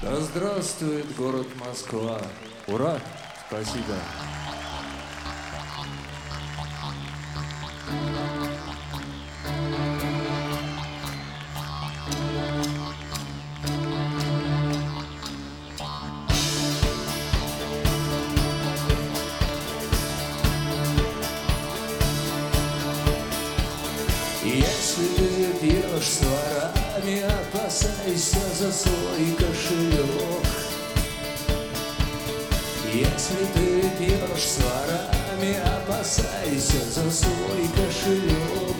Да здравствует город Москва! Ура! Спасибо! Если ты пьешь с ворами, опасайся за свой кошелек. Если ты пьешь с ворами, опасайся за свой кошелек.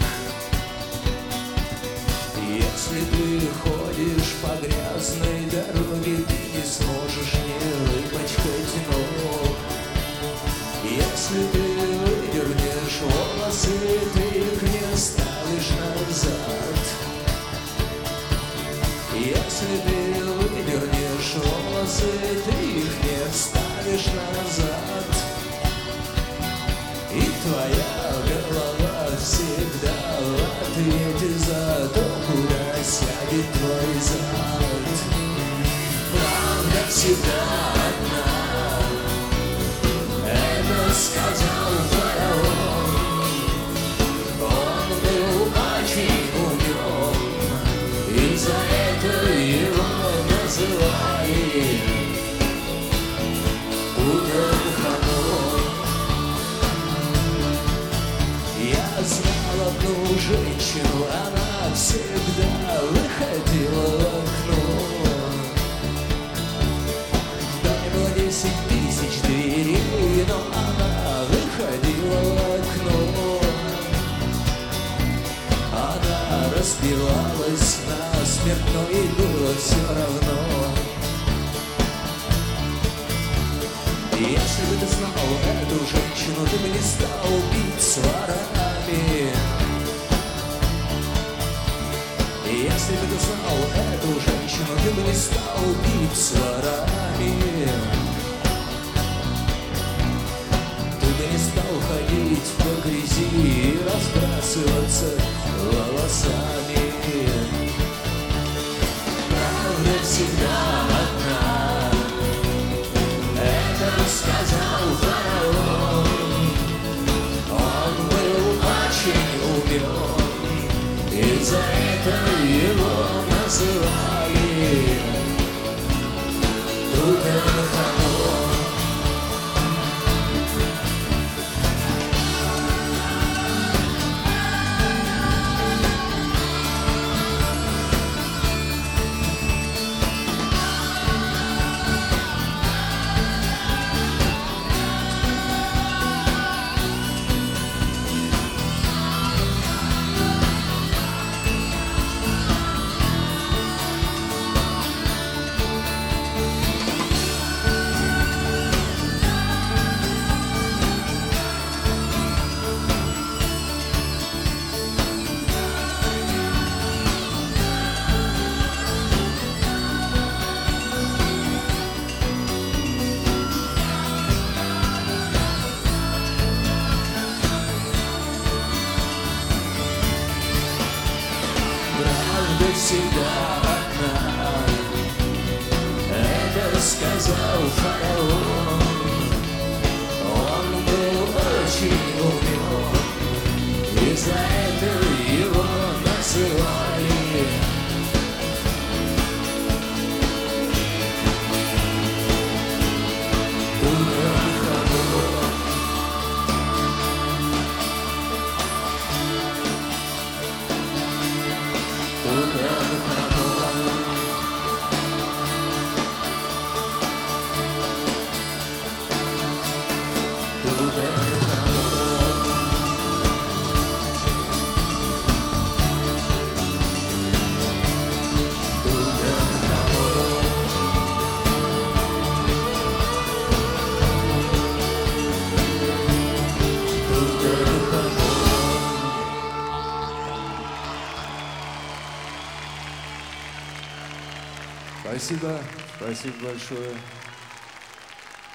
Если ты ходишь по грязной дороге, ты не сможешь не выпачкать ног. Если ты выдернешь волосы, ты их не ставишь назад. Если ты выдернешь волосы, ты их не вставишь назад. И твоя голова всегда в ответе за то, куда сядет твой зад. Правда всегда одна, это сказал фараон. Он был очень умен, и за это его называли Тутанхамон. Я знал одну женщину, она всегда выходила в окно. Дай было 10 тысяч дверей, но она выходила в окно. Она разбивалась насмерть, но ей было все равно. Если бы ты знал эту женщину, ты бы не стал бить с ворами. Если бы ты знал эту женщину, ты бы не стал бить с ворами. Ты бы не стал ходить по грязи и разбрасываться волосами. Правда всегда одна, это сказал фараон. Он был очень умен, и за это его называли Тутанхамон. Правда всегда одна, это сказал фараон. Он был очень умен, и за это его называли Тутанхамон. Спасибо, спасибо большое.